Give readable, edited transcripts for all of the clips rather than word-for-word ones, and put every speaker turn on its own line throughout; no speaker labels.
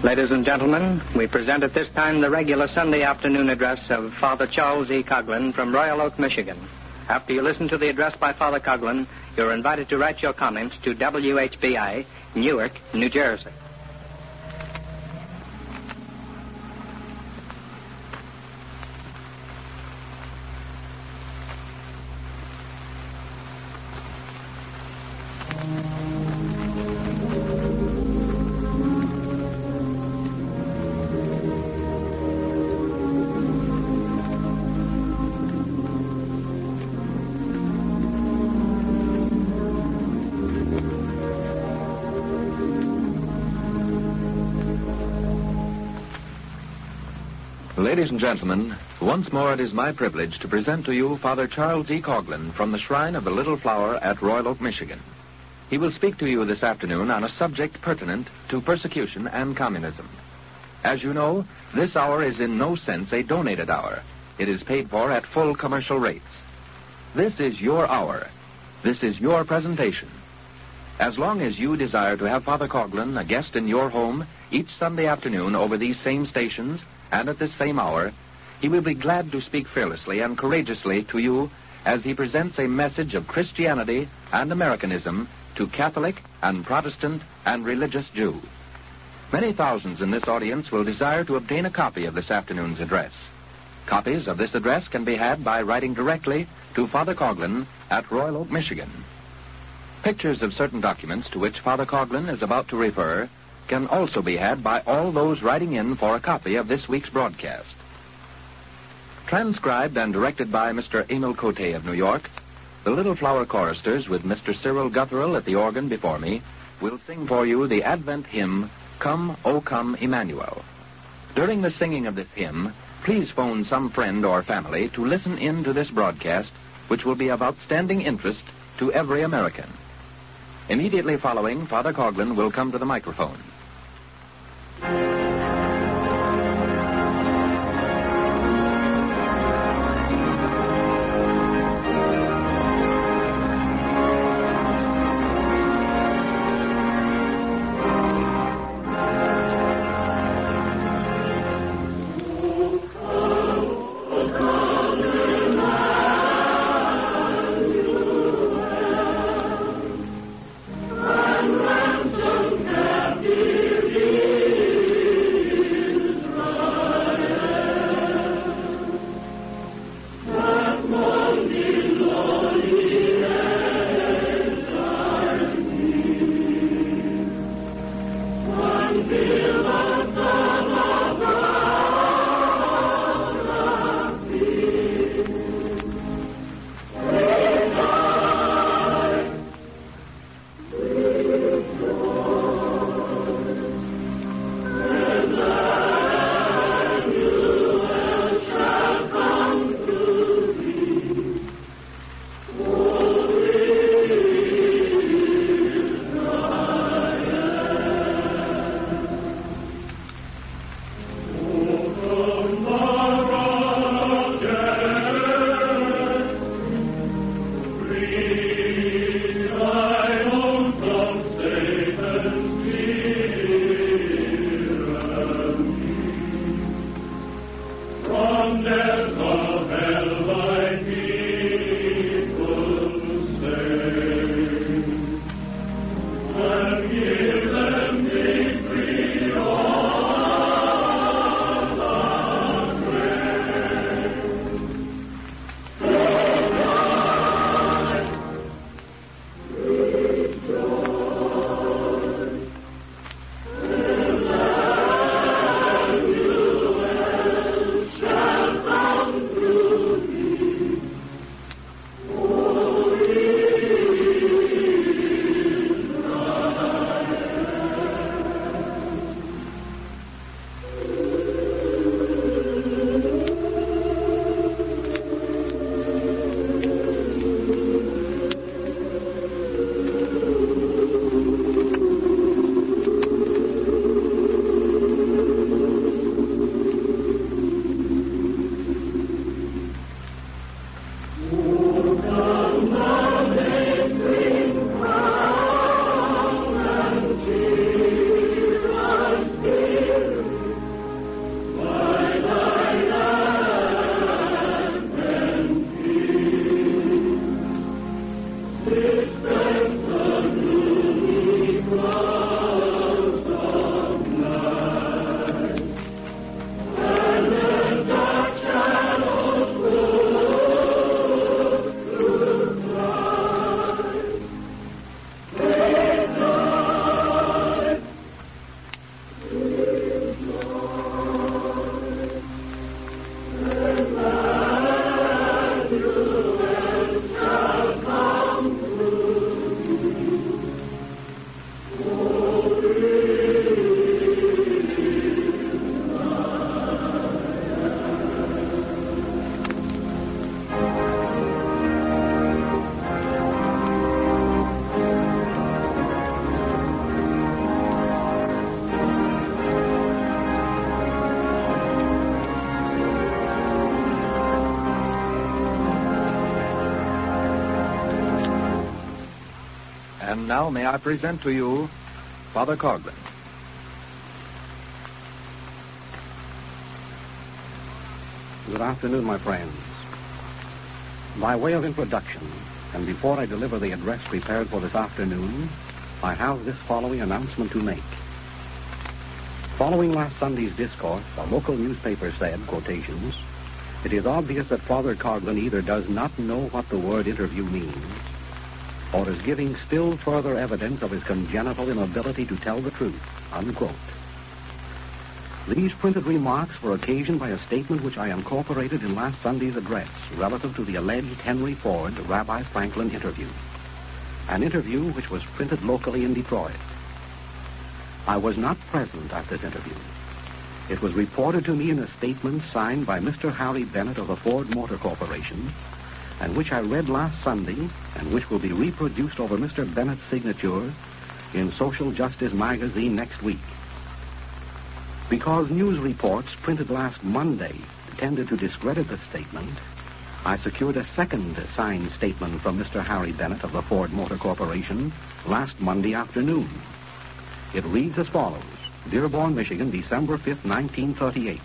Ladies and gentlemen, we present at this time the regular Sunday afternoon address of Father Charles E. Coughlin from Royal Oak, Michigan. After you listen to the address by Father Coughlin, you're invited to write your comments to WHBI, Newark, New Jersey.
Ladies and gentlemen, once more it is my privilege to present to you Father Charles E. Coughlin from the Shrine of the Little Flower at Royal Oak, Michigan. He will speak to you this afternoon on a subject pertinent to persecution and communism. As you know, this hour is in no sense a donated hour. It is paid for at full commercial rates. This is your hour. This is your presentation. As long as you desire to have Father Coughlin a guest in your home each Sunday afternoon over these same stations, and at this same hour, he will be glad to speak fearlessly and courageously to you as he presents a message of Christianity and Americanism to Catholic and Protestant and religious Jew. Many thousands in this audience will desire to obtain a copy of this afternoon's address. Copies of this address can be had by writing directly to Father Coughlin at Royal Oak, Michigan. Pictures of certain documents to which Father Coughlin is about to refer can also be had by all those writing in for a copy of this week's broadcast. Transcribed and directed by Mr. Emil Cote of New York, the Little Flower Choristers, with Mr. Cyril Gutherell at the organ before me, will sing for you the Advent hymn, Come, O Come, Emmanuel. During the singing of this hymn, please phone some friend or family to listen in to this broadcast, which will be of outstanding interest to every American. Immediately following, Father Coughlin will come to the microphone. now may I present to you Father Coughlin.
Good afternoon, my friends. By way of introduction, and before I deliver the address prepared for this afternoon, I have this following announcement to make. Following last Sunday's discourse, a local newspaper said, quotations, "It is obvious that Father Coughlin either does not know what the word interview means, or is giving still further evidence of his congenital inability to tell the truth," unquote. These printed remarks were occasioned by a statement which I incorporated in last Sunday's address relative to the alleged Henry Ford Rabbi Franklin interview, an interview which was printed locally in Detroit. I was not present at this interview. It was reported to me in a statement signed by Mr. Harry Bennett of the Ford Motor Corporation, and which I read last Sunday, and which will be reproduced over Mr. Bennett's signature in Social Justice magazine next week. Because news reports printed last Monday tended to discredit the statement, I secured a second signed statement from Mr. Harry Bennett of the Ford Motor Corporation last Monday afternoon. It reads as follows: Dearborn, Michigan, December 5th, 1938.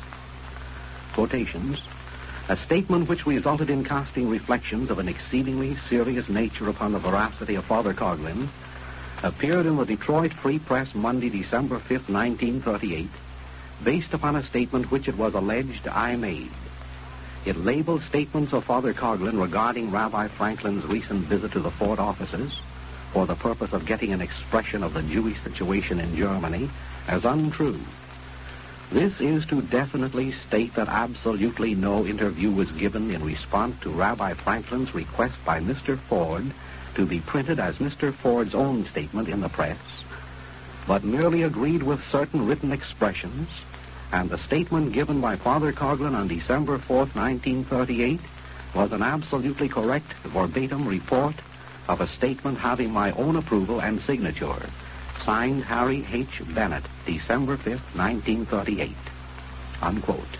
Quotations. "A statement which resulted in casting reflections of an exceedingly serious nature upon the veracity of Father Coughlin appeared in the Detroit Free Press Monday, December 5th, 1938, based upon a statement which it was alleged I made. It labeled statements of Father Coughlin regarding Rabbi Franklin's recent visit to the Ford offices for the purpose of getting an expression of the Jewish situation in Germany as untrue. This is to definitely state that absolutely no interview was given in response to Rabbi Franklin's request by Mr. Ford to be printed as Mr. Ford's own statement in the press, but merely agreed with certain written expressions, and the statement given by Father Coughlin on December 4th, 1938, was an absolutely correct verbatim report of a statement having my own approval and signature, signed Harry H. Bennett, December 5th, 1938, unquote.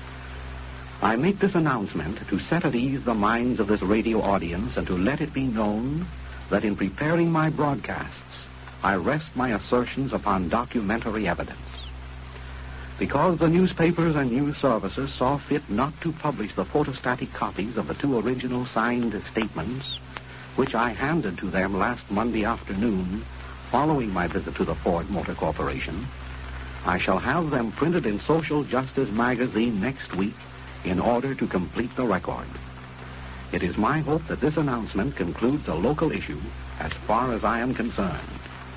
I make this announcement to set at ease the minds of this radio audience and to let it be known that in preparing my broadcasts, I rest my assertions upon documentary evidence. Because the newspapers and news services saw fit not to publish the photostatic copies of the two original signed statements, which I handed to them last Monday afternoon following my visit to the Ford Motor Corporation, I shall have them printed in Social Justice magazine next week in order to complete the record. It is my hope that this announcement concludes a local issue as far as I am concerned.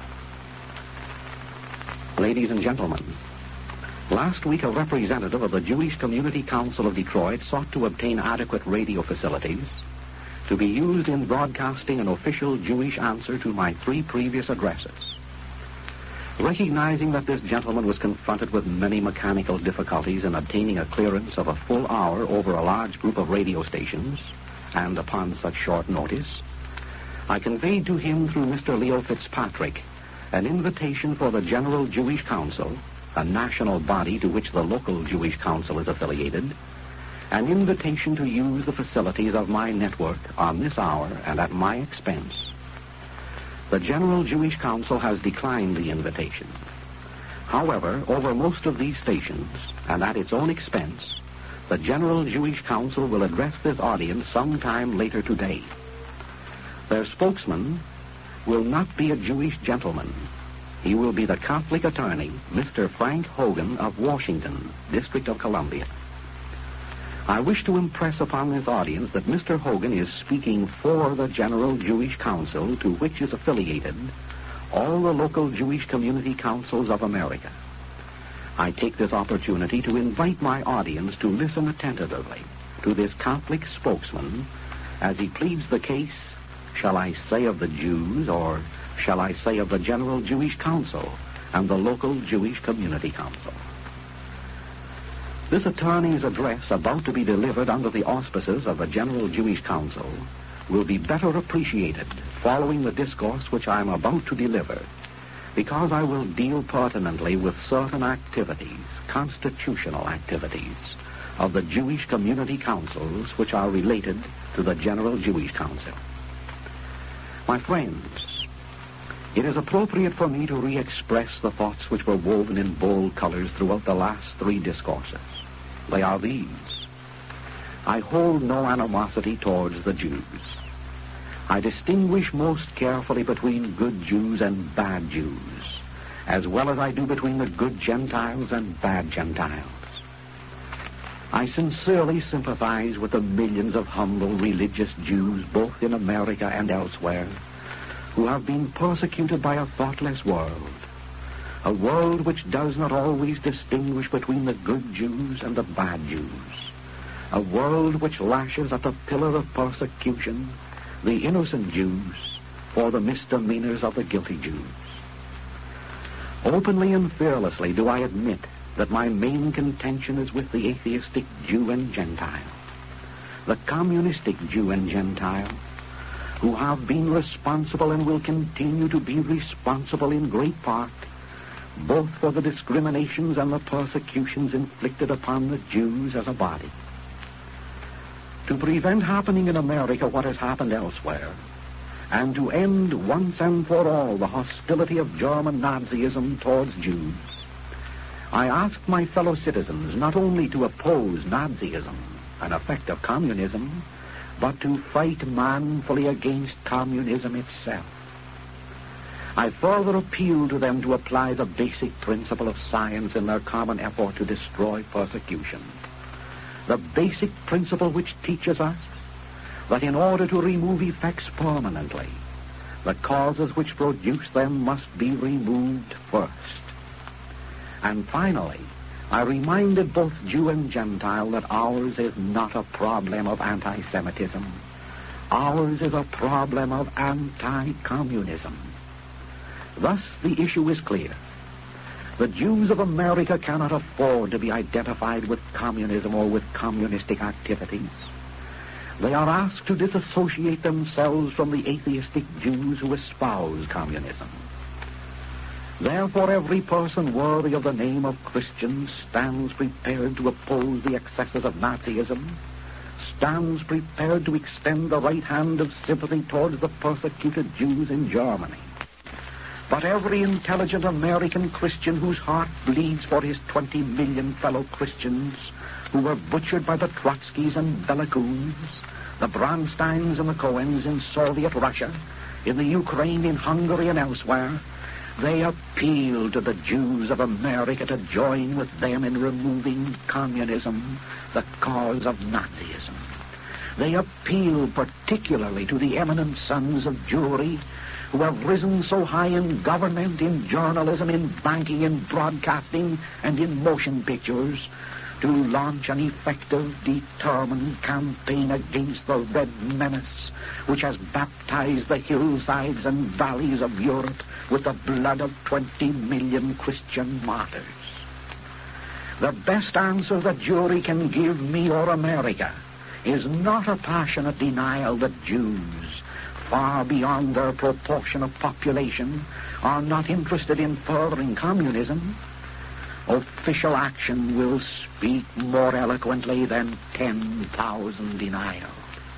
Ladies and gentlemen, last week a representative of the Jewish Community Council of Detroit sought to obtain adequate radio facilities to be used in broadcasting an official Jewish answer to my 3 previous addresses. Recognizing that this gentleman was confronted with many mechanical difficulties in obtaining a clearance of a full hour over a large group of radio stations, and upon such short notice, I conveyed to him through Mr. Leo Fitzpatrick an invitation for the General Jewish Council, a national body to which the local Jewish Council is affiliated, an invitation to use the facilities of my network on this hour and at my expense. The General Jewish Council has declined the invitation. However, over most of these stations, and at its own expense, the General Jewish Council will address this audience sometime later today. Their spokesman will not be a Jewish gentleman. He will be the Catholic attorney, Mr. Frank Hogan of Washington, District of Columbia. I wish to impress upon this audience that Mr. Hogan is speaking for the General Jewish Council, to which is affiliated all the local Jewish community councils of America. I take this opportunity to invite my audience to listen attentively to this Catholic spokesman as he pleads the case, shall I say of the Jews, or shall I say of the General Jewish Council and the local Jewish community council. This attorney's address, about to be delivered under the auspices of the General Jewish Council, will be better appreciated following the discourse which I am about to deliver, because I will deal pertinently with certain activities, constitutional activities, of the Jewish community councils which are related to the General Jewish Council. My friends, It is appropriate for me to re-express the thoughts which were woven in bold colors throughout the last 3 discourses. They are these. I hold no animosity towards the Jews. I distinguish most carefully between good Jews and bad Jews, as well as I do between the good Gentiles and bad Gentiles. I sincerely sympathize with the millions of humble religious Jews, both in America and elsewhere, who have been persecuted by a thoughtless world, a world which does not always distinguish between the good Jews and the bad Jews, a world which lashes at the pillar of persecution the innocent Jews for the misdemeanors of the guilty Jews. Openly and fearlessly do I admit that my main contention is with the atheistic Jew and Gentile, the communistic Jew and Gentile, who have been responsible and will continue to be responsible in great part both for the discriminations and the persecutions inflicted upon the Jews as a body. To prevent happening in America what has happened elsewhere, and to end once and for all the hostility of German Nazism towards Jews, I ask my fellow citizens not only to oppose Nazism, an effect of communism, but to fight manfully against communism itself. I further appeal to them to apply the basic principle of science in their common effort to destroy persecution. The basic principle which teaches us that in order to remove effects permanently, the causes which produce them must be removed first. And finally, I reminded both Jew and Gentile that ours is not a problem of anti-Semitism. Ours is a problem of anti-communism. Thus, the issue is clear. The Jews of America cannot afford to be identified with communism or with communistic activities. They are asked to disassociate themselves from the atheistic Jews who espouse communism. Therefore, every person worthy of the name of Christian stands prepared to oppose the excesses of Nazism, stands prepared to extend the right hand of sympathy towards the persecuted Jews in Germany. But every intelligent American Christian whose heart bleeds for his 20 million fellow Christians who were butchered by the Trotskys and Belakuns, the Bronsteins and the Cohens in Soviet Russia, in the Ukraine, in Hungary, and elsewhere, they appeal to the Jews of America to join with them in removing communism, the cause of Nazism. They appeal particularly to the eminent sons of Jewry who have risen so high in government, in journalism, in banking, in broadcasting, and in motion pictures, to launch an effective, determined campaign against the Red Menace, which has baptized the hillsides and valleys of Europe with the blood of 20 million Christian martyrs. The best answer that Jewry can give me or America is not a passionate denial that Jews, far beyond their proportion of population, are not interested in furthering communism. Official action will speak more eloquently than 10,000 denials.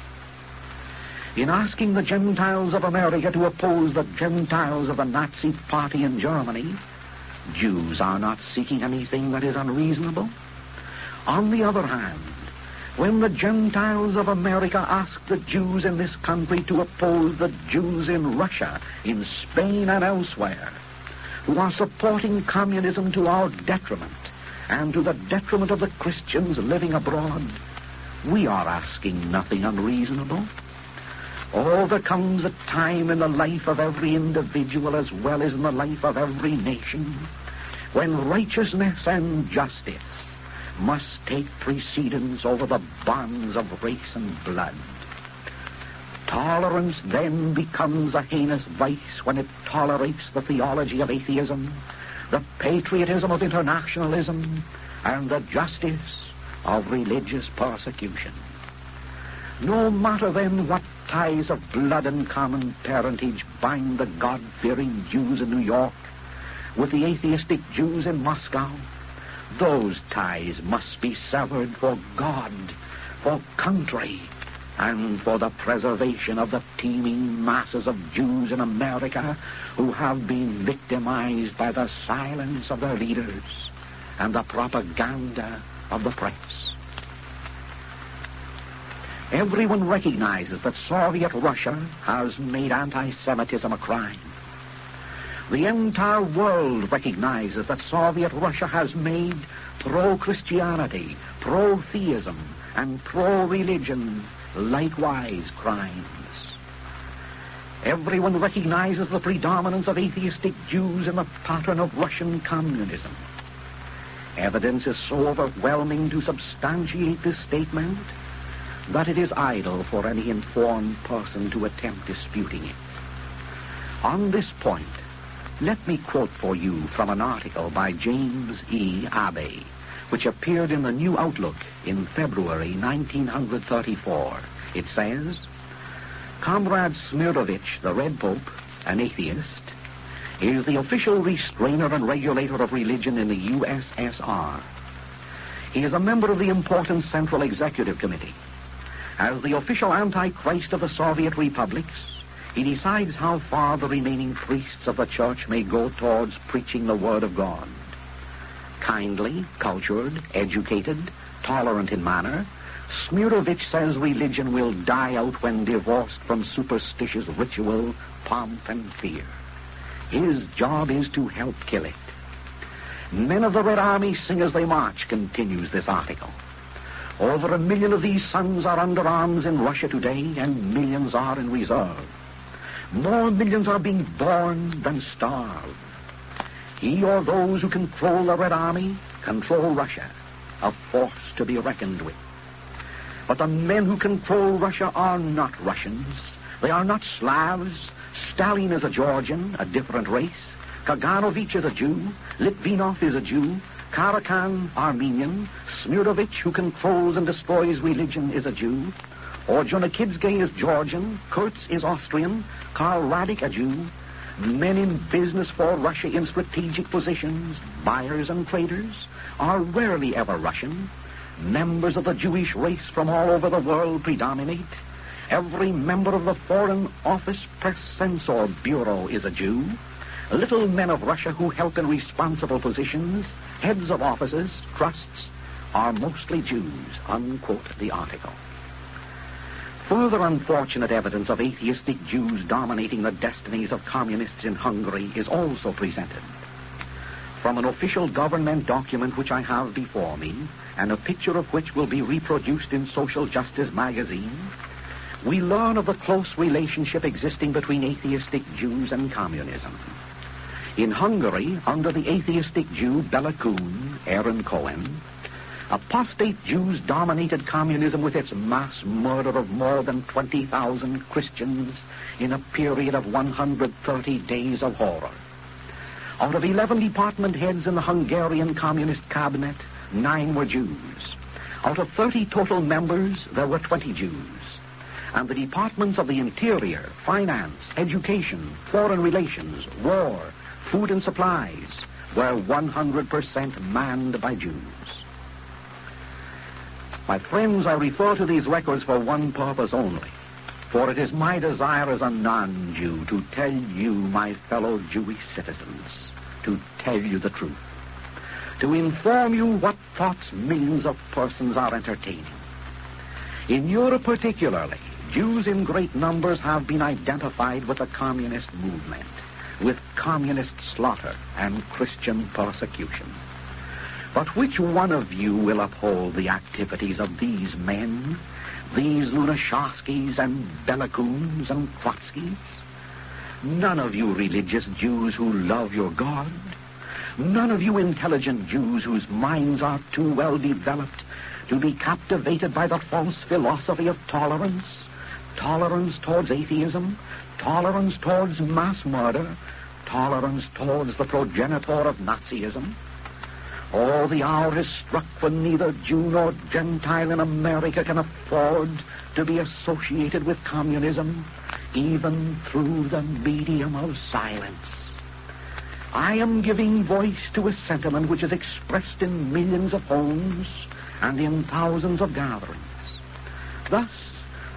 In asking the Gentiles of America to oppose the Gentiles of the Nazi Party in Germany, Jews are not seeking anything that is unreasonable. On the other hand, when the Gentiles of America ask the Jews in this country to oppose the Jews in Russia, in Spain, and elsewhere, who are supporting communism to our detriment and to the detriment of the Christians living abroad, we are asking nothing unreasonable. Oh, there comes a time in the life of every individual as well as in the life of every nation when righteousness and justice must take precedence over the bonds of race and blood. Tolerance then becomes a heinous vice when it tolerates the theology of atheism, the patriotism of internationalism, and the justice of religious persecution. No matter then what ties of blood and common parentage bind the God-fearing Jews in New York with the atheistic Jews in Moscow, those ties must be severed for God, for country, and for the preservation of the teeming masses of Jews in America who have been victimized by the silence of their leaders and the propaganda of the press. Everyone recognizes that Soviet Russia has made anti-Semitism a crime. The entire world recognizes that Soviet Russia has made pro-Christianity, pro-theism, and pro-religion likewise crimes. Everyone recognizes the predominance of atheistic Jews in the pattern of Russian communism. Evidence is so overwhelming to substantiate this statement that it is idle for any informed person to attempt disputing it. On this point, let me quote for you from an article by James E. Abbey, which appeared in the New Outlook in February 1934. It says, Comrade Smirovich, the Red Pope, an atheist, is the official restrainer and regulator of religion in the USSR. He is a member of the important Central Executive Committee. As the official Antichrist of the Soviet republics, he decides how far the remaining priests of the church may go towards preaching the word of God. Kindly, cultured, educated, tolerant in manner, Smirovich says religion will die out when divorced from superstitious ritual, pomp, and fear. His job is to help kill it. Men of the Red Army sing as they march, continues this article. Over 1 million of these sons are under arms in Russia today, and millions are in reserve. More millions are being born than starve. He or those who control the Red Army control Russia, a force to be reckoned with. But the men who control Russia are not Russians. They are not Slavs. Stalin is a Georgian, a different race. Kaganovich is a Jew. Litvinov is a Jew. Karakan, Armenian. Smirovich, who controls and destroys religion, is a Jew. Orjonikidze is Georgian. Kurtz is Austrian. Karl Radik, a Jew. Men in business for Russia in strategic positions, buyers and traders, are rarely ever Russian. Members of the Jewish race from all over the world predominate. Every member of the Foreign Office Press Censor Bureau is a Jew. Little men of Russia who help in responsible positions, heads of offices, trusts, are mostly Jews, unquote the article. Further unfortunate evidence of atheistic Jews dominating the destinies of communists in Hungary is also presented. From an official government document which I have before me, and a picture of which will be reproduced in Social Justice magazine, we learn of the close relationship existing between atheistic Jews and communism. In Hungary, under the atheistic Jew Bela Kun, Aaron Cohen, apostate Jews dominated communism with its mass murder of more than 20,000 Christians in a period of 130 days of horror. Out of 11 department heads in the Hungarian Communist cabinet, 9 were Jews. Out of 30 total members, there were 20 Jews. And the departments of the Interior, Finance, Education, Foreign Relations, War, Food and Supplies were 100% manned by Jews. My friends, I refer to these records for one purpose only, for it is my desire as a non-Jew to tell you, my fellow Jewish citizens, to tell you the truth, to inform you what thoughts millions of persons are entertaining. In Europe particularly, Jews in great numbers have been identified with the communist movement, with communist slaughter and Christian persecution. But which one of you will uphold the activities of these men, these Lunashevskis and Belakuns and Trotskys? None of you religious Jews who love your God, none of you intelligent Jews whose minds are too well developed to be captivated by the false philosophy of tolerance, tolerance towards atheism, tolerance towards mass murder, tolerance towards the progenitor of Nazism. Oh, the hour is struck when neither Jew nor Gentile in America can afford to be associated with communism, even through the medium of silence. I am giving voice to a sentiment which is expressed in millions of homes and in thousands of gatherings. Thus,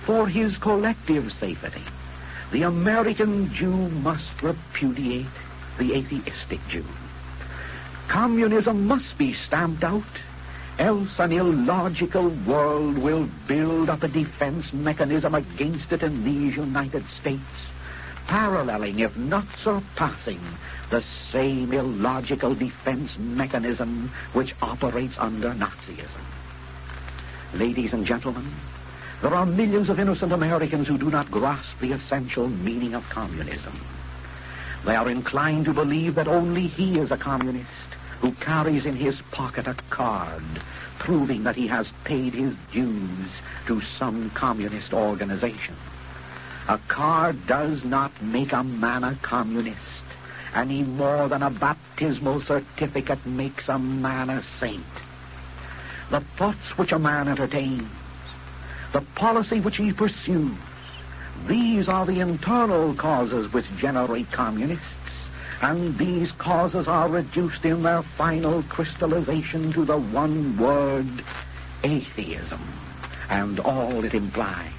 for his collective safety, the American Jew must repudiate the atheistic Jew. Communism must be stamped out, else an illogical world will build up a defense mechanism against it in these United States, paralleling, if not surpassing, the same illogical defense mechanism which operates under Nazism. Ladies and gentlemen, there are millions of innocent Americans who do not grasp the essential meaning of communism. They are inclined to believe that only he is a communist who carries in his pocket a card proving that he has paid his dues to some communist organization. A card does not make a man a communist any more than a baptismal certificate makes a man a saint. The thoughts which a man entertains, the policy which he pursues, these are the internal causes which generate communists, and these causes are reduced in their final crystallization to the one word, atheism, and all it implies.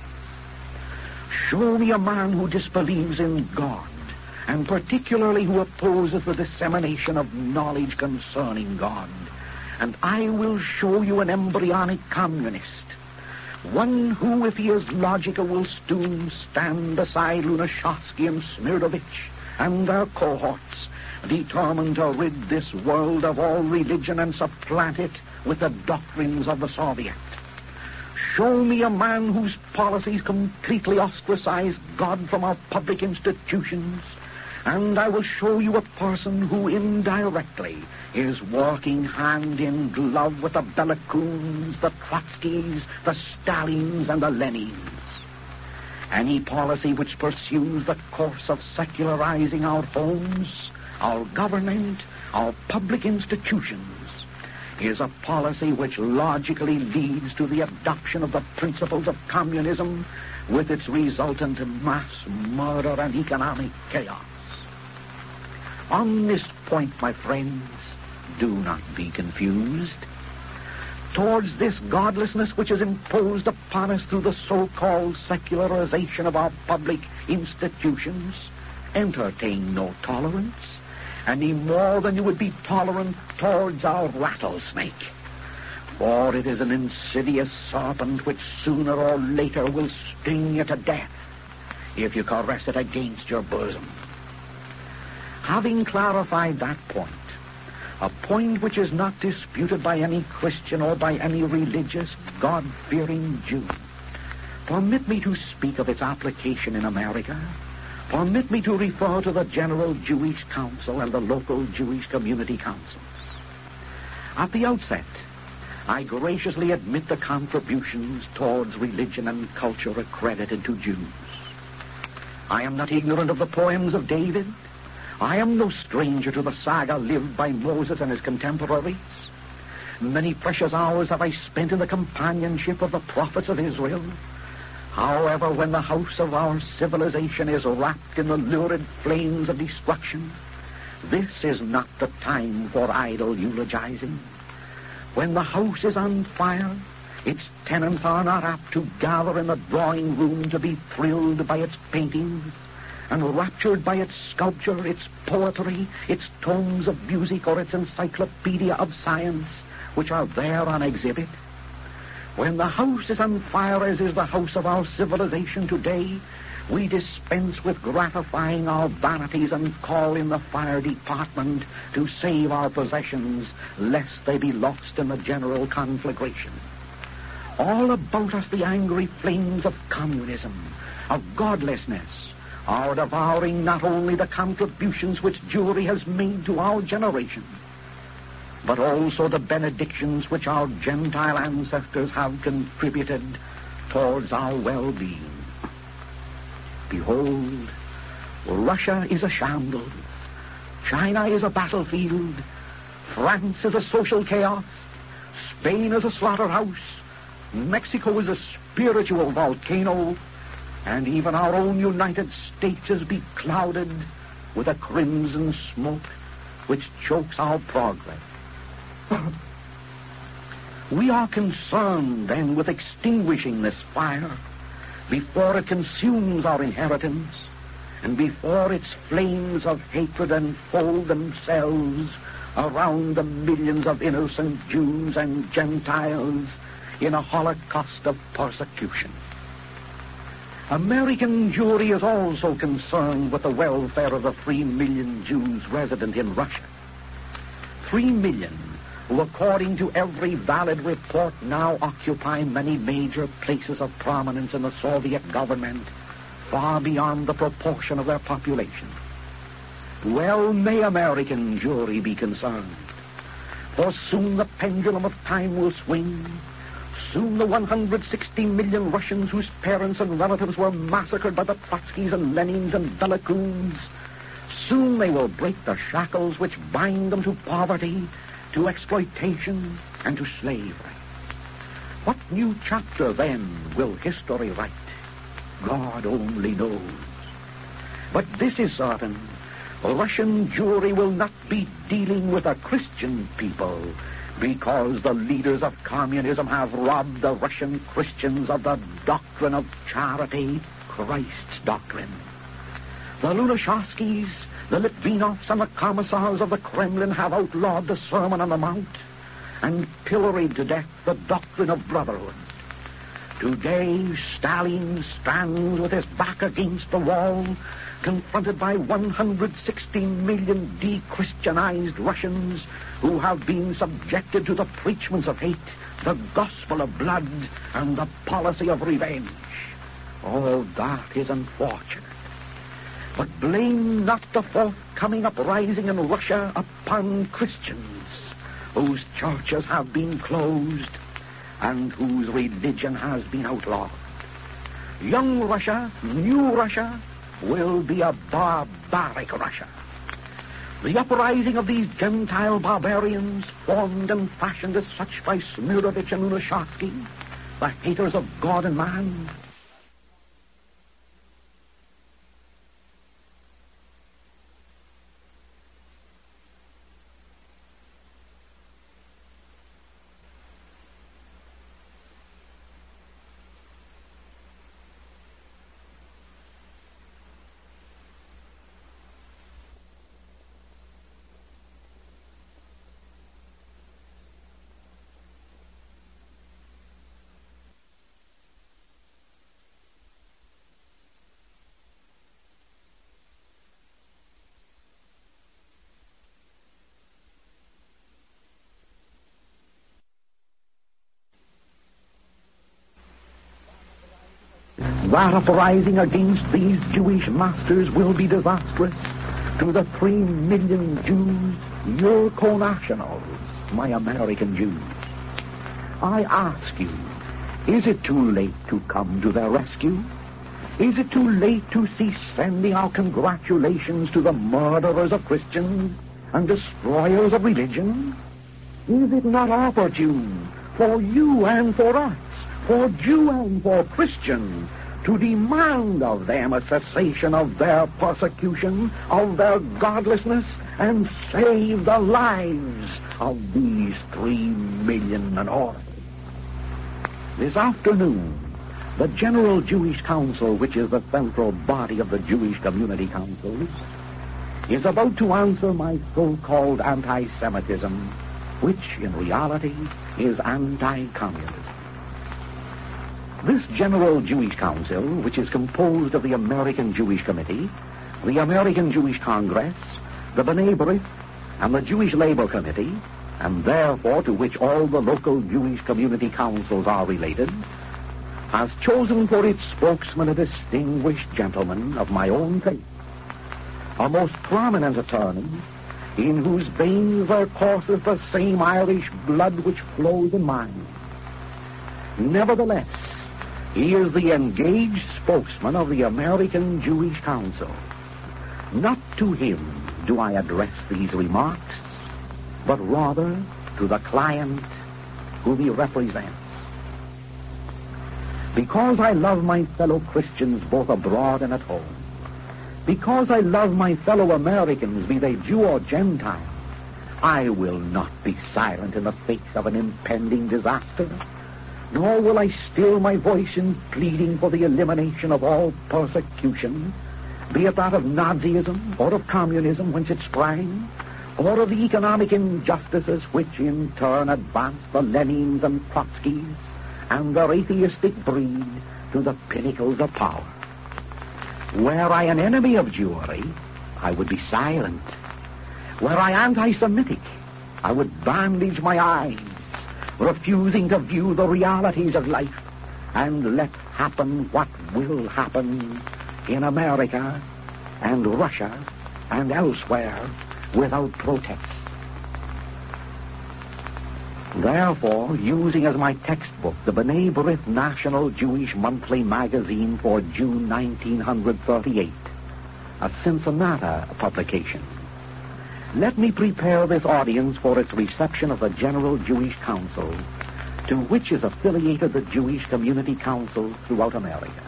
Show me a man who disbelieves in God, and particularly who opposes the dissemination of knowledge concerning God, and I will show you an embryonic communist, one who, if he is logical, will soon stand beside Lunashkovsky and Smirnovich and their cohorts, determined to rid this world of all religion and supplant it with the doctrines of the Soviet. Show me a man whose policies completely ostracize God from our public institutions, and I will show you a person who indirectly is working hand in glove with the Belakuns, the Trotskys, the Stalins, and the Lenins. Any policy which pursues the course of secularizing our homes, our government, our public institutions, is a policy which logically leads to the adoption of the principles of communism with its resultant mass murder and economic chaos. On this point, my friends, do not be confused. Towards this godlessness which is imposed upon us through the so-called secularization of our public institutions, entertain no tolerance, any more than you would be tolerant towards our rattlesnake. For it is an insidious serpent which sooner or later will sting you to death if you caress it against your bosom. Having clarified that point, a point which is not disputed by any Christian or by any religious, God-fearing Jew, permit me to speak of its application in America. Permit me to refer to the General Jewish Council and the local Jewish community councils. At the outset, I graciously admit the contributions towards religion and culture accredited to Jews. I am not ignorant of the poems of David. I am no stranger to the saga lived by Moses and his contemporaries. Many precious hours have I spent in the companionship of the prophets of Israel. However, when the house of our civilization is wrapped in the lurid flames of destruction, this is not the time for idle eulogizing. When the house is on fire, its tenants are not apt to gather in the drawing room to be thrilled by its paintings and raptured by its sculpture, its poetry, its tomes of music, or its encyclopedia of science, which are there on exhibit. When the house is on fire, as is the house of our civilization today, we dispense with gratifying our vanities and call in the fire department to save our possessions, lest they be lost in the general conflagration. All about us the angry flames of communism, of godlessness, are devouring not only the contributions which Jewry has made to our generation, but also the benedictions which our Gentile ancestors have contributed towards our well-being. Behold, Russia is a shambles, China is a battlefield, France is a social chaos, Spain is a slaughterhouse, Mexico is a spiritual volcano, and even our own United States is beclouded with a crimson smoke which chokes our progress. We are concerned, then, with extinguishing this fire before it consumes our inheritance, and before its flames of hatred unfold themselves around the millions of innocent Jews and Gentiles in a holocaust of persecution. American Jewry is also concerned with the welfare of the 3 million Jews resident in Russia. 3 million who, according to every valid report, now occupy many major places of prominence in the Soviet government, far beyond the proportion of their population. Well may American Jewry be concerned, for soon the pendulum of time will swing. Soon the 160 million Russians whose parents and relatives were massacred by the Trotskys and Lenins and Belakuns, soon they will break the shackles which bind them to poverty, to exploitation, and to slavery. What new chapter, then, will history write? God only knows. But this is certain. Russian Jewry will not be dealing with a Christian people, because the leaders of communism have robbed the Russian Christians of the doctrine of charity, Christ's doctrine. The Lunashevskys, the Litvinovs, and the commissars of the Kremlin have outlawed the Sermon on the Mount and pilloried to death the doctrine of brotherhood. Today, Stalin stands with his back against the wall, confronted by 160 million de-Christianized Russians who have been subjected to the preachments of hate, the gospel of blood, and the policy of revenge. All that is unfortunate. But blame not the forthcoming uprising in Russia upon Christians, whose churches have been closed and whose religion has been outlawed. Young Russia, new Russia, will be a barbaric Russia. The uprising of these Gentile barbarians, formed and fashioned as such by Smirovich and Lunashevsky, the haters of God and man, that uprising against these Jewish masters will be disastrous to the 3 million Jews, your co-nationals, my American Jews. I ask you, is it too late to come to their rescue? Is it too late to cease sending our congratulations to the murderers of Christians and destroyers of religion? Is it not opportune for you and for us, for Jew and for Christian, to demand of them a cessation of their persecution, of their godlessness, and save the lives of these 3 million and more? This afternoon, the General Jewish Council, which is the central body of the Jewish Community Councils, is about to answer my so-called anti-Semitism, which in reality is anti-communism. This General Jewish Council, which is composed of the American Jewish Committee, the American Jewish Congress, the B'nai B'rith, and the Jewish Labor Committee, and therefore to which all the local Jewish community councils are related, has chosen for its spokesman a distinguished gentleman of my own faith, a most prominent attorney, in whose veins there courses the same Irish blood which flows in mine. Nevertheless, he is the engaged spokesman of the American Jewish Council. Not to him do I address these remarks, but rather to the client whom he represents. Because I love my fellow Christians both abroad and at home, because I love my fellow Americans, be they Jew or Gentile, I will not be silent in the face of an impending disaster. nor will I still my voice in pleading for the elimination of all persecution, be it that of Nazism or of communism whence it sprang, or of the economic injustices which in turn advance the Lenins and Trotskys and their atheistic breed to the pinnacles of power. Were I an enemy of Jewry, I would be silent. Were I anti-Semitic, I would bandage my eyes, refusing to view the realities of life, and let happen what will happen in America and Russia and elsewhere without protest. Therefore, using as my textbook the B'nai B'rith National Jewish Monthly Magazine for June 1938, a Cincinnati publication, let me prepare this audience for its reception of the General Jewish Council, to which is affiliated the Jewish Community Council throughout America.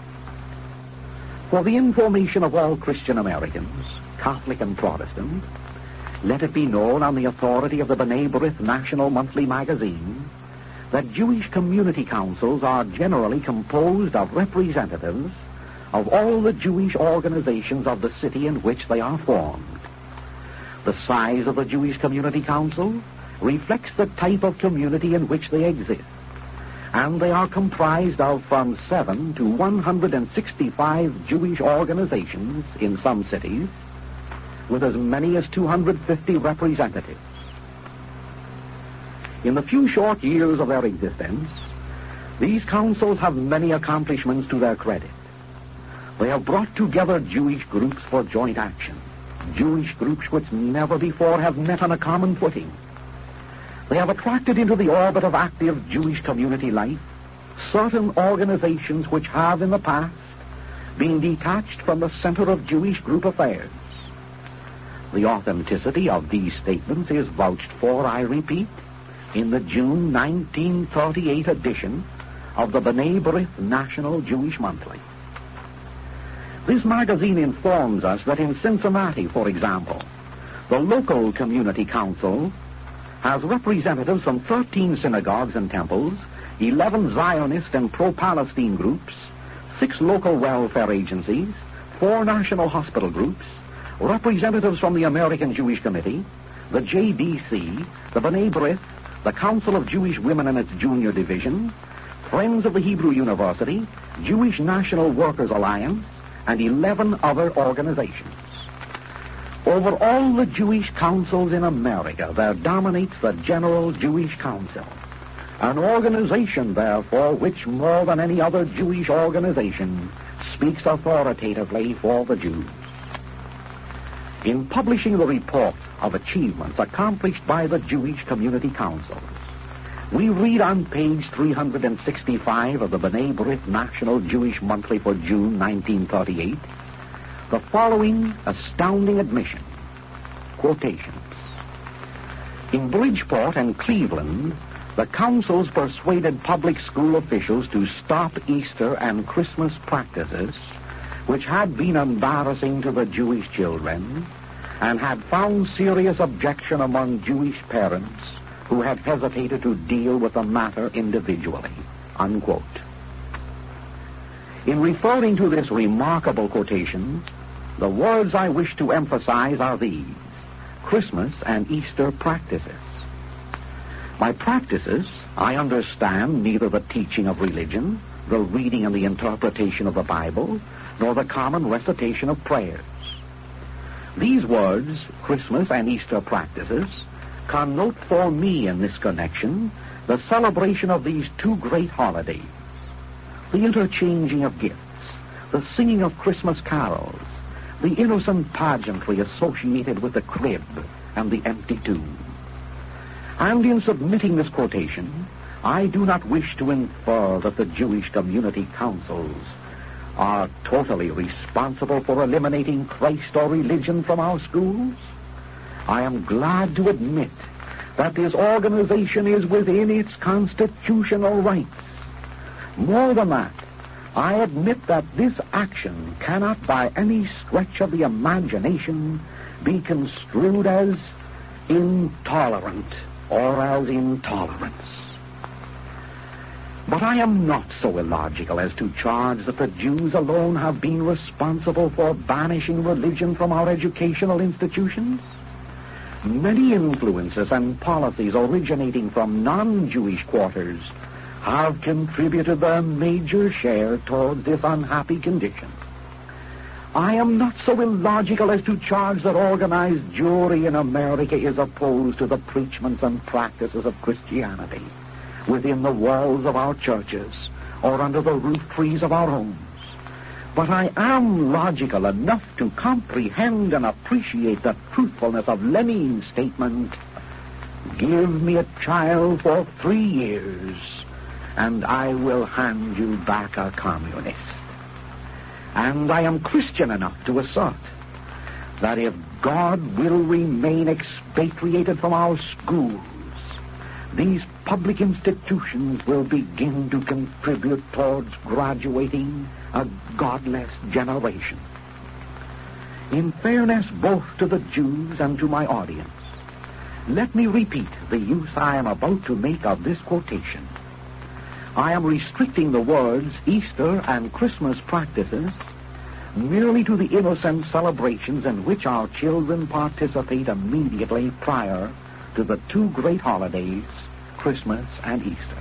For the information of all Christian Americans, Catholic and Protestant, let it be known on the authority of the B'nai B'rith National Monthly Magazine that Jewish community councils are generally composed of representatives of all the Jewish organizations of the city in which they are formed. The size of the Jewish community council reflects the type of community in which they exist, and they are comprised of from 7 to 165 Jewish organizations in some cities, with as many as 250 representatives. In the few short years of their existence, these councils have many accomplishments to their credit. They have brought together Jewish groups for joint action, Jewish groups which never before have met on a common footing. They have attracted into the orbit of active Jewish community life certain organizations which have in the past been detached from the center of Jewish group affairs. The authenticity of these statements is vouched for, I repeat, in the June 1938 edition of the B'nai B'rith National Jewish Monthly. This magazine informs us that in Cincinnati, for example, the local community council has representatives from 13 synagogues and temples, 11 Zionist and pro-Palestine groups, 6 local welfare agencies, 4 national hospital groups, representatives from the American Jewish Committee, the JDC, the B'nai B'rith, the Council of Jewish Women and its Junior Division, Friends of the Hebrew University, Jewish National Workers Alliance, and 11 other organizations. Over all the Jewish councils in America, there dominates the General Jewish Council, an organization, therefore, which more than any other Jewish organization speaks authoritatively for the Jews. In publishing the report of achievements accomplished by the Jewish community councils, we read on page 365 of the B'nai B'rith National Jewish Monthly for June 1938 the following astounding admission, quotations. In Bridgeport and Cleveland, the councils persuaded public school officials to stop Easter and Christmas practices which had been embarrassing to the Jewish children and had found serious objection among Jewish parents who had hesitated to deal with the matter individually, unquote. In referring to this remarkable quotation, the words I wish to emphasize are these: Christmas and Easter practices. By practices, I understand neither the teaching of religion, the reading and the interpretation of the Bible, nor the common recitation of prayers. These words, Christmas and Easter practices, connote for me in this connection the celebration of these two great holidays, the interchanging of gifts, the singing of Christmas carols, the innocent pageantry associated with the crib and the empty tomb. And in submitting this quotation, I do not wish to infer that the Jewish community councils are totally responsible for eliminating Christ or religion from our schools. I am glad to admit that this organization is within its constitutional rights. More than that, I admit that this action cannot by any stretch of the imagination be construed as intolerant or as intolerance. But I am not so illogical as to charge that the Jews alone have been responsible for banishing religion from our educational institutions. Many influences and policies originating from non-Jewish quarters have contributed their major share towards this unhappy condition. I am not so illogical as to charge that organized Jewry in America is opposed to the preachments and practices of Christianity within the walls of our churches or under the roof trees of our homes. But I am logical enough to comprehend and appreciate the truthfulness of Lenin's statement, "Give me a child for 3 years, and I will hand you back a communist." And I am Christian enough to assert that if God will remain expatriated from our schools, these public institutions will begin to contribute towards graduating a godless generation. In fairness both to the Jews and to my audience, let me repeat the use I am about to make of this quotation. I am restricting the words Easter and Christmas practices merely to the innocent celebrations in which our children participate immediately prior to the 2 great holidays, Christmas and Easter.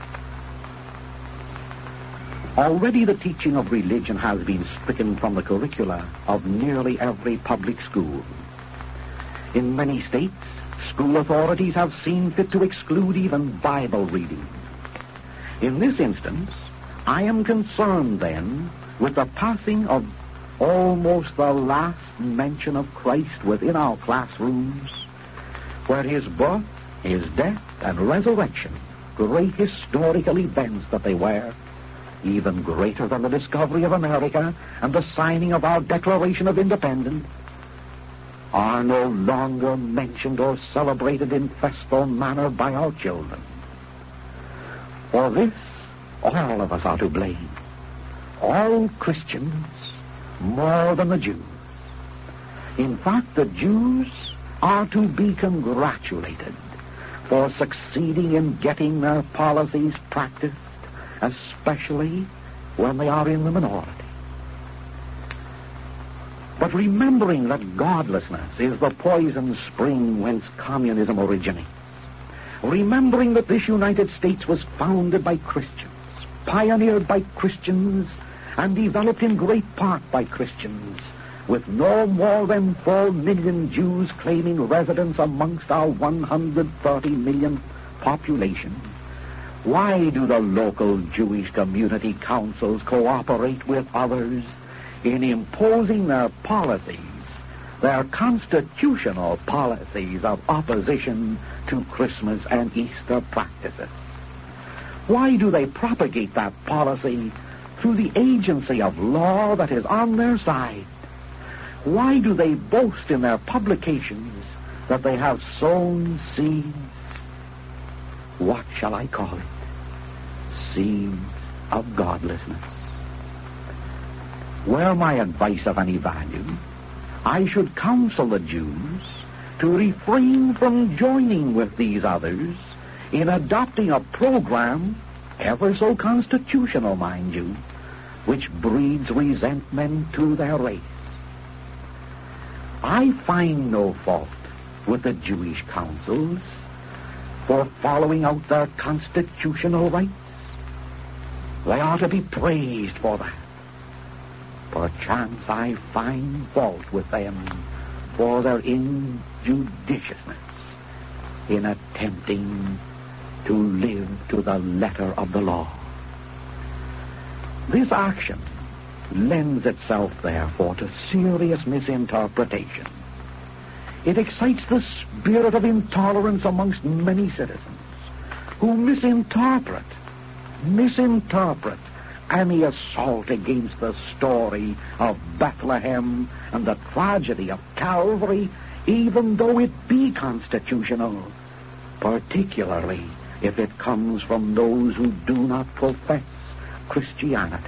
Already the teaching of religion has been stricken from the curricula of nearly every public school. In many states, school authorities have seen fit to exclude even Bible reading. In this instance, I am concerned then with the passing of almost the last mention of Christ within our classrooms, where his birth, his death, and resurrection, great historical events that they were, even greater than the discovery of America and the signing of our Declaration of Independence, are no longer mentioned or celebrated in festal manner by our children. For this, all of us are to blame. All Christians, more than the Jews. In fact, the Jews are to be congratulated for succeeding in getting their policies practiced, especially when they are in the minority. But remembering that godlessness is the poison spring whence communism originates, remembering that this United States was founded by Christians, pioneered by Christians, and developed in great part by Christians, with no more than 4 million Jews claiming residence amongst our 130 million population, why do the local Jewish community councils cooperate with others in imposing their policies, their constitutional policies of opposition to Christmas and Easter practices? Why do they propagate that policy through the agency of law that is on their side? Why do they boast in their publications that they have sown seeds? What shall I call it? Seeds of godlessness. Were my advice of any value, I should counsel the Jews to refrain from joining with these others in adopting a program, ever so constitutional, mind you, which breeds resentment to their race. I find no fault with the Jewish councils for following out their constitutional rights. They are to be praised for that. Perchance I find fault with them for their injudiciousness in attempting to live to the letter of the law. This action lends itself, therefore, to serious misinterpretation. It excites the spirit of intolerance amongst many citizens who misinterpret any assault against the story of Bethlehem and the tragedy of Calvary, even though it be constitutional, particularly if it comes from those who do not profess Christianity.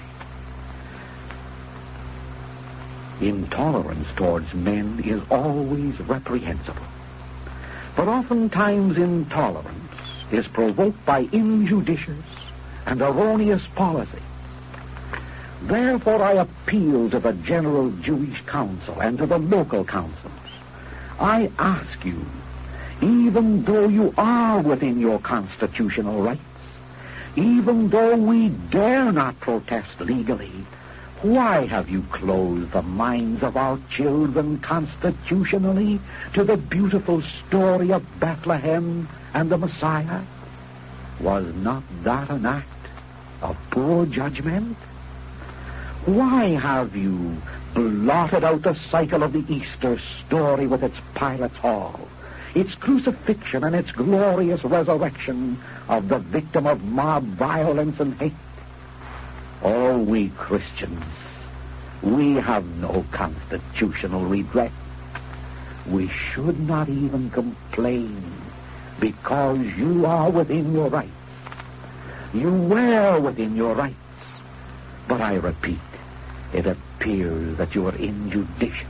Intolerance towards men is always reprehensible, but oftentimes intolerance is provoked by injudicious, and erroneous policy. Therefore, I appeal to the General Jewish Council and to the local councils. I ask you, even though you are within your constitutional rights, even though we dare not protest legally, why have you closed the minds of our children constitutionally to the beautiful story of Bethlehem and the Messiah? Was not that an act of poor judgment? Why have you blotted out the cycle of the Easter story with its Pilate's Hall, its crucifixion and its glorious resurrection of the victim of mob violence and hate? Oh, we Christians, we have no constitutional regret. We should not even complain because you are within your rights. You were within your rights. But I repeat, it appears that you are injudicious.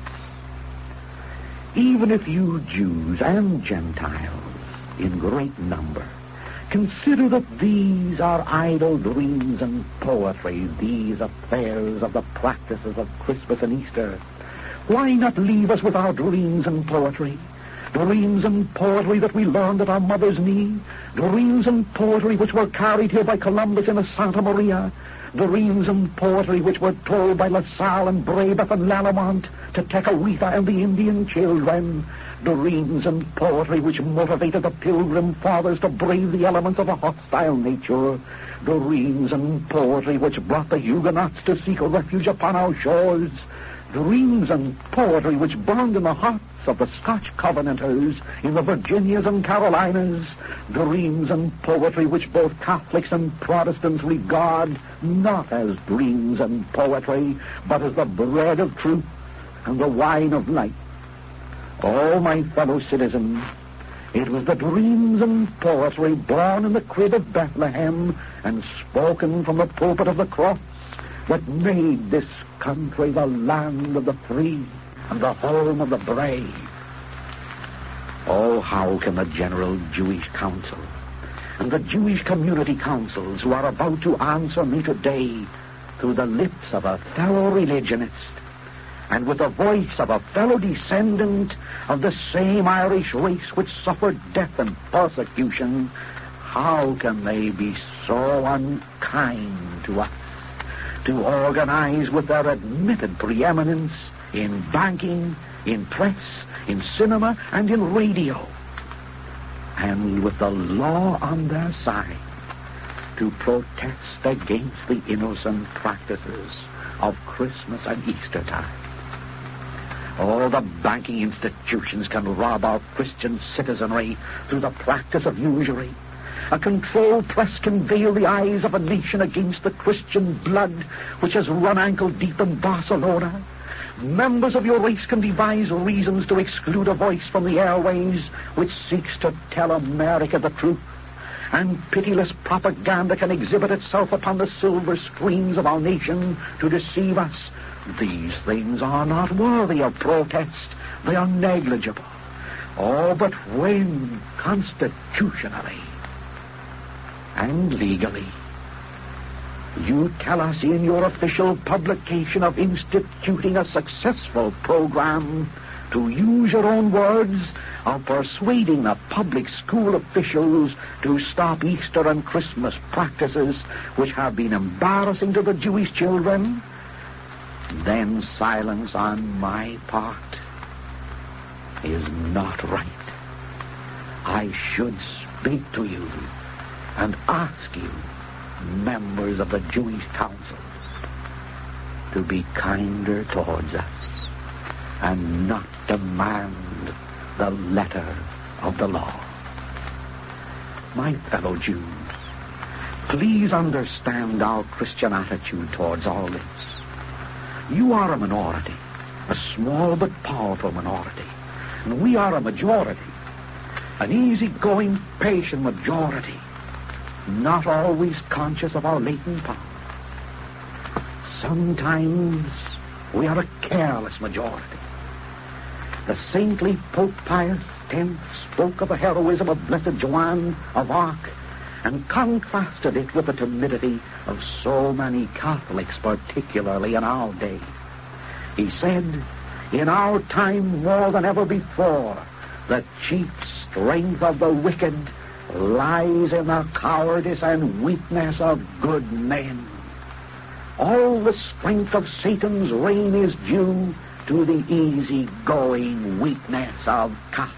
Even if you Jews and Gentiles, in great number, consider that these are idle dreams and poetry, these affairs of the practices of Christmas and Easter, why not leave us with our dreams and poetry? Dreams and poetry that we learned at our mother's knee, dreams and poetry which were carried here by Columbus in a Santa Maria, dreams and poetry which were told by La Salle and Brebeuf and Lallemont to Tecumseh and the Indian children, dreams and poetry which motivated the Pilgrim Fathers to brave the elements of a hostile nature, dreams and poetry which brought the Huguenots to seek a refuge upon our shores, dreams and poetry which burned in the hearts of the Scotch Covenanters in the Virginias and Carolinas, dreams and poetry which both Catholics and Protestants regard not as dreams and poetry, but as the bread of truth and the wine of life. Oh, my fellow citizens, it was the dreams and poetry born in the crib of Bethlehem and spoken from the pulpit of the cross that made this country the land of the free and the home of the brave. Oh, how can the General Jewish Council and the Jewish community councils who are about to answer me today through the lips of a fellow religionist and with the voice of a fellow descendant of the same Irish race which suffered death and persecution, how can they be so unkind to us, to organize with their admitted preeminence in banking, in press, in cinema, and in radio, and with the law on their side, to protest against the innocent practices of Christmas and Easter time? All the banking institutions can rob our Christian citizenry through the practice of usury. A controlled press can veil the eyes of a nation against the Christian blood which has run ankle-deep in Barcelona. Members of your race can devise reasons to exclude a voice from the airways which seeks to tell America the truth. And pitiless propaganda can exhibit itself upon the silver screens of our nation to deceive us. These things are not worthy of protest. They are negligible. Oh, but when constitutionally and legally you tell us in your official publication of instituting a successful program, to use your own words, of persuading the public school officials to stop Easter and Christmas practices which have been embarrassing to the Jewish children, then silence on my part is not right. I should speak to you and ask you, members of the Jewish Council, to be kinder towards us and not demand the letter of the law. My fellow Jews, please understand our Christian attitude towards all this. You are a minority, a small but powerful minority, and we are a majority, an easygoing, patient majority, not always conscious of our latent power. Sometimes we are a careless majority. The saintly Pope Pius X spoke of the heroism of Blessed Joan of Arc and contrasted it with the timidity of so many Catholics, particularly in our day. He said, in our time more than ever before, the chief strength of the wicked lies in the cowardice and weakness of good men. All the strength of Satan's reign is due to the easy-going weakness of Catholics.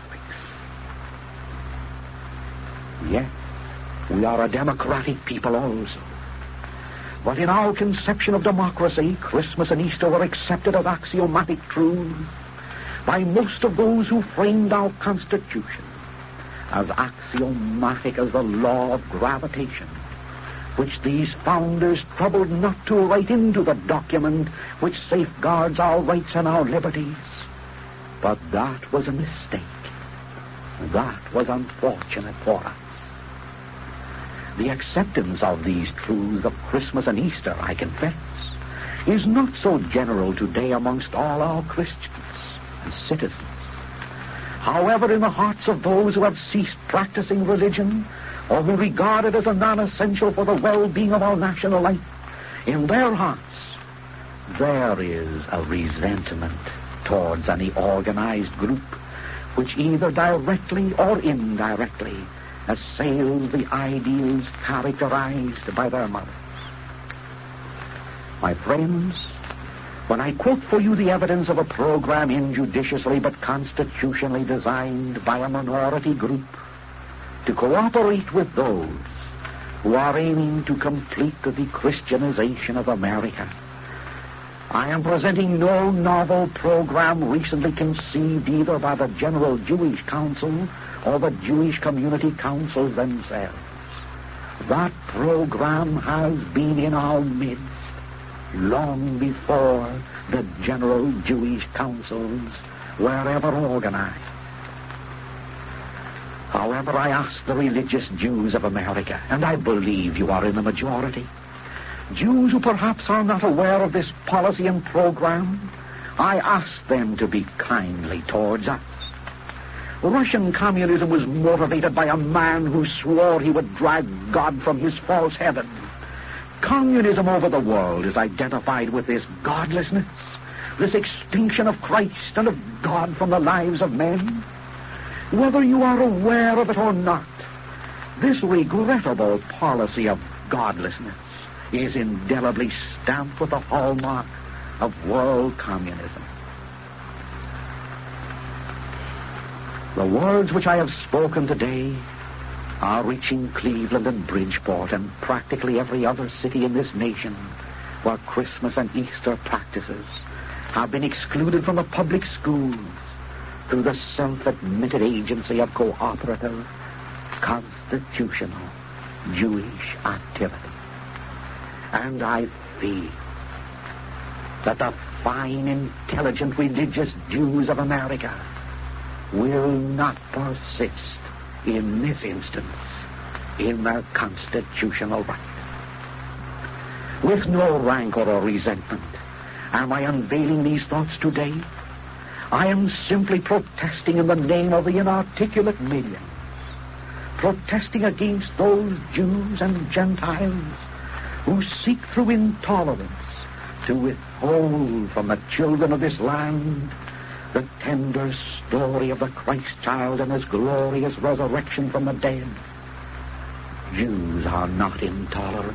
Yes, we are a democratic people also. But in our conception of democracy, Christmas and Easter were accepted as axiomatic truths by most of those who framed our Constitution, as axiomatic as the law of gravitation, which these founders troubled not to write into the document which safeguards our rights and our liberties. But that was a mistake. That was unfortunate for us. The acceptance of these truths of Christmas and Easter, I confess, is not so general today amongst all our Christians and citizens. However, in the hearts of those who have ceased practicing religion, or who regard it as a non-essential for the well-being of our national life, in their hearts there is a resentment towards any organized group which either directly or indirectly assails the ideals characterized by their mothers. My friends, when I quote for you the evidence of a program injudiciously but constitutionally designed by a minority group to cooperate with those who are aiming to complete the Christianization of America, I am presenting no novel program recently conceived either by the General Jewish Council or the Jewish Community Councils themselves. That program has been in our midst long before the General Jewish Councils were ever organized. However, I ask the religious Jews of America, and I believe you are in the majority, Jews who perhaps are not aware of this policy and program, I ask them to be kindly towards us. Russian communism was motivated by a man who swore he would drag God from his false heaven. Communism over the world is identified with this godlessness, this extinction of Christ and of God from the lives of men. Whether you are aware of it or not, this regrettable policy of godlessness is indelibly stamped with the hallmark of world communism. The words which I have spoken today are reaching Cleveland and Bridgeport and practically every other city in this nation where Christmas and Easter practices have been excluded from the public schools through the self-admitted agency of cooperative, constitutional Jewish activity. And I feel that the fine, intelligent, religious Jews of America will not persist in this instance in their constitutional right. With no rancor or resentment am I unveiling these thoughts today. I am simply protesting in the name of the inarticulate millions, protesting against those Jews and Gentiles who seek through intolerance to withhold from the children of this land the tender story of the Christ child and his glorious resurrection from the dead. Jews are not intolerant.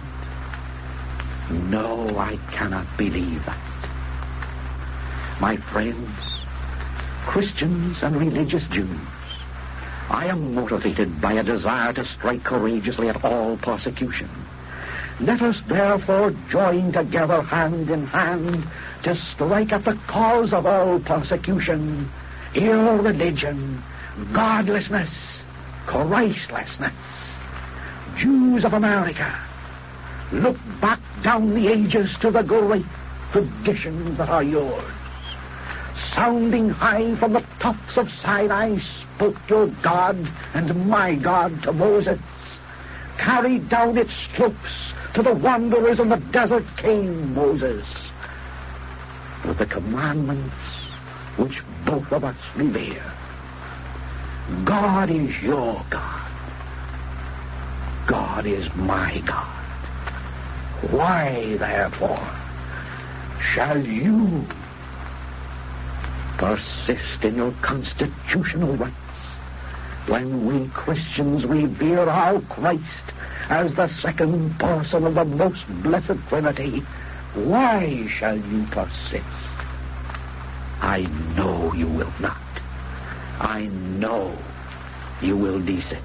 No, I cannot believe that. My friends, Christians and religious Jews, I am motivated by a desire to strike courageously at all persecution. Let us therefore join together hand in hand to strike at the cause of all persecution, irreligion, godlessness, Christlessness. Jews of America, look back down the ages to the great traditions that are yours. Sounding high from the tops of Sinai spoke your God and my God to Moses. Carried down its slopes to the wanderers in the desert came Moses with the commandments which both of us revere. God is your God. God God is my God. Why, therefore, shall you persist in your constitutional rights when we Christians revere our Christ as the second person of the most blessed Trinity? Why shall you persist? I know you will not. I know you will desist.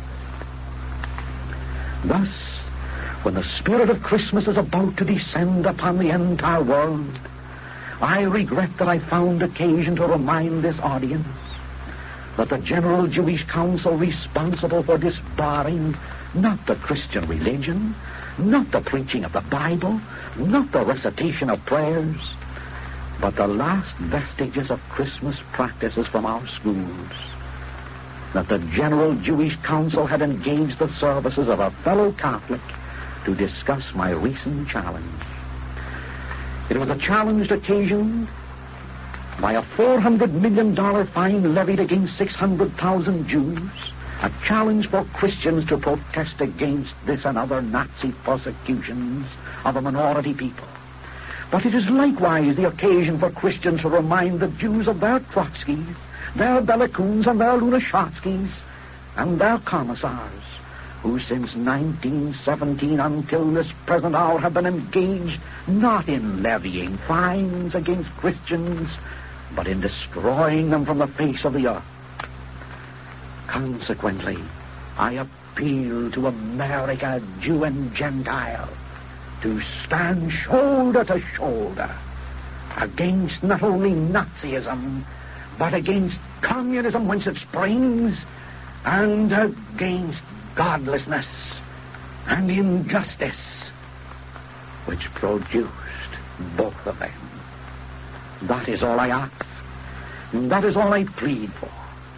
Thus, when the spirit of Christmas is about to descend upon the entire world, I regret that I found occasion to remind this audience that the General Jewish Council responsible for disbarring not the Christian religion, not the preaching of the Bible, not the recitation of prayers, but the last vestiges of Christmas practices from our schools, that the General Jewish Council had engaged the services of a fellow Catholic to discuss my recent challenge. It was a challenge occasioned by a $400 million fine levied against 600,000 Jews, a challenge for Christians to protest against this and other Nazi persecutions of a minority people. But it is likewise the occasion for Christians to remind the Jews of their Trotskys, their Belikuns, and their Lunashatskys, and their commissars, who since 1917 until this present hour have been engaged not in levying fines against Christians, but in destroying them from the face of the earth. Consequently, I appeal to America, Jew and Gentile, to stand shoulder to shoulder against not only Nazism, but against communism whence it springs, and against godlessness and injustice which produced both of them. That is all I ask, and that is all I plead for.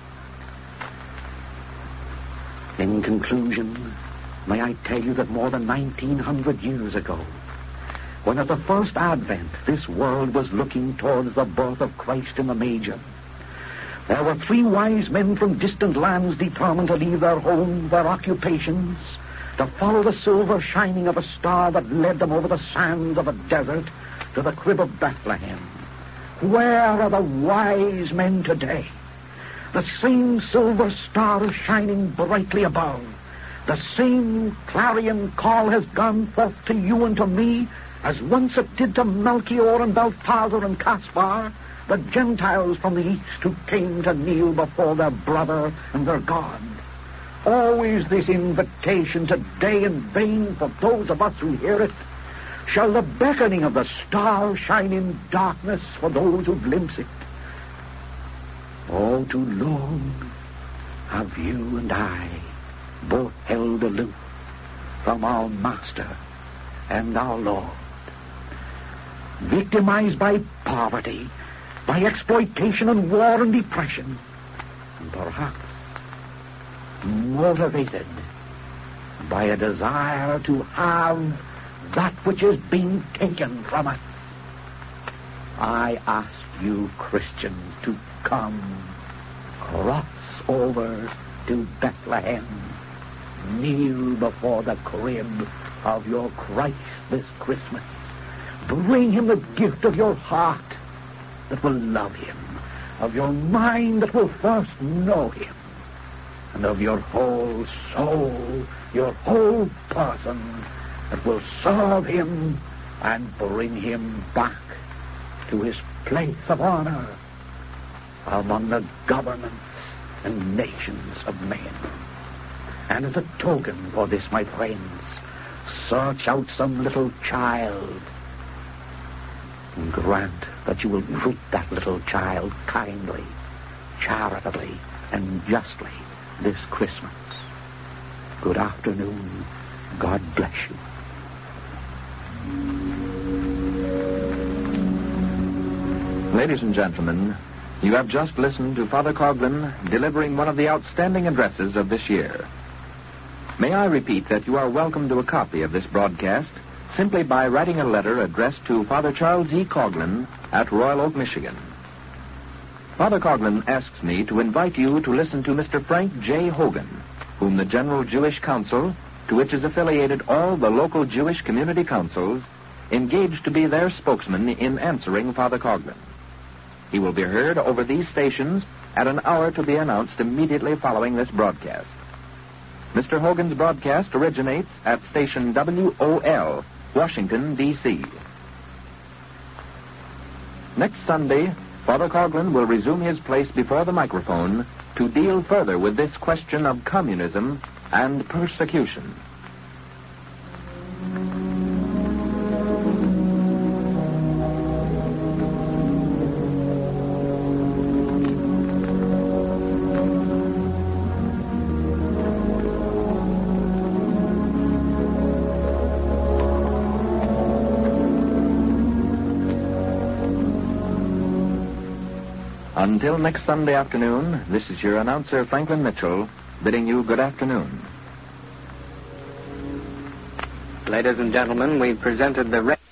In conclusion, may I tell you that more than 1900 years ago, when at the first advent this world was looking towards the birth of Christ in the manger, there were 3 wise men from distant lands determined to leave their homes, their occupations, to follow the silver shining of a star that led them over the sands of a desert to the crib of Bethlehem. Where are the wise men today? The same silver star is shining brightly above. The same clarion call has gone forth to you and to me as once it did to Melchior and Balthazar and Caspar, the Gentiles from the east who came to kneel before their brother and their God. Always this invitation today in vain for those of us who hear it. Shall the beckoning of the star shine in darkness for those who glimpse it? Oh, too long have you and I both held aloof from our Master and our Lord. Victimized by poverty, by exploitation and war and depression, and perhaps motivated by a desire to have that which is being taken from us. I ask you, Christians, to come, cross over to Bethlehem, kneel before the crib of your Christ this Christmas. Bring him the gift of your heart that will love him, of your mind that will first know him, and of your whole soul, your whole person that will serve him and bring him back to his place of honor among the governments and nations of men. And as a token for this, my friends, search out some little child and grant that you will treat that little child kindly, charitably, and justly this Christmas. Good afternoon. God bless you.
Ladies and gentlemen, you have just listened to Father Coughlin delivering one of the outstanding addresses of this year. May I repeat that you are welcome to a copy of this broadcast simply by writing a letter addressed to Father Charles E. Coughlin at Royal Oak, Michigan. Father Coughlin asks me to invite you to listen to Mr. Frank J. Hogan, whom the General Jewish Council to which is affiliated all the local Jewish community councils, engaged to be their spokesman in answering Father Coughlin. He will be heard over these stations at an hour to be announced immediately following this broadcast. Mr. Hogan's broadcast originates at station WOL, Washington, D.C. Next Sunday, Father Coughlin will resume his place before the microphone to deal further with this question of communism and persecution. Until next Sunday afternoon, this is your announcer, Franklin Mitchell, bidding you good afternoon.
Ladies and gentlemen, we presented the